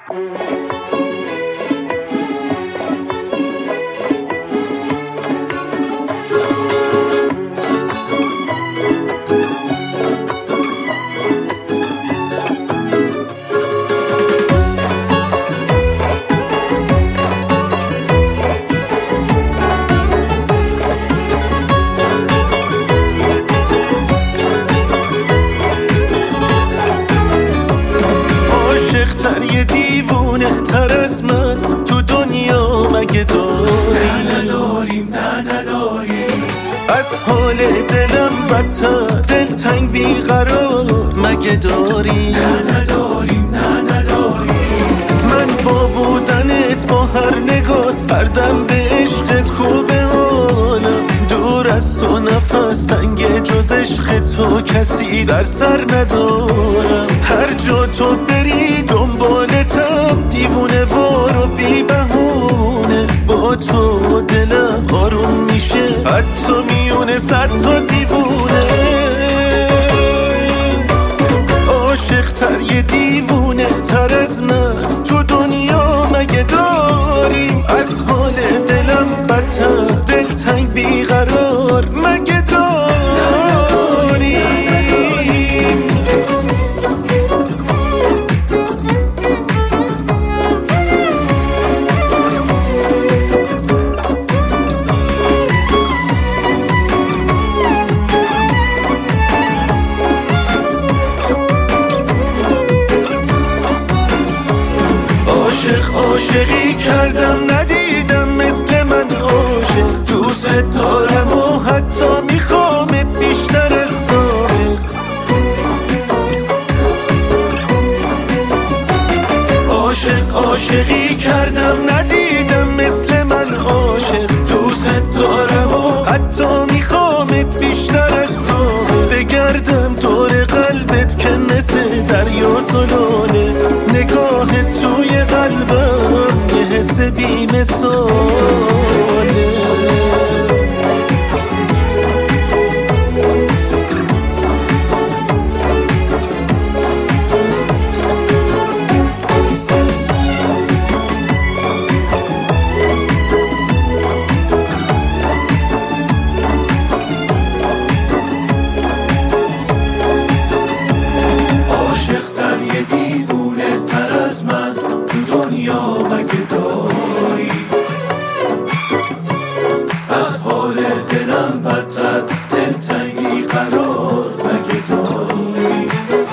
یه دیوونه تر از من تو دنیا مگه داری؟ نه نداریم، نه نداریم. از حال دلم بدتر دلتنگ بیقرار مگه داری؟ نه نداریم، نه نداریم. من با بودنت با هر نگاه هر دم به عشقت خوبه حالم. دور از تو نفس تنگ جز عشق تو کسی در سر ندارم. هر جا تو بری دنبالتم دیوونه وار و بی بهونه. با تو دلم آروم میشه حتی میونه صد تا دیوونه. عاشق تر یه دیوونه تر از من تو دنیا مگه داریم؟ از حال دلم بدتر دلتنگ بیقرار مگه داریم؟ عاشقی کردم ندیدم مثل من عاشق. دوست دارم و حتی میخوامت بیشتر از سابق. عاشقی کردم ندیدم مثل من عاشق. دوست دارم و حتی میخوامت بیشتر از سابق. بگردم دور قلبت که مثل دریا زلانه. نگاه توی قلبم یه حس بی مثاله. من تو دنیا مگه داری؟ از حال دلم بدتر دلتنگی قرار مگه داری؟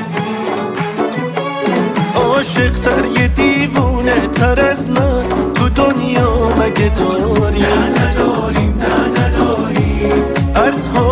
عاشق تر یه دیوونه تر از من تو دنیا مگه داری؟ نه نداریم، نه نداریم. از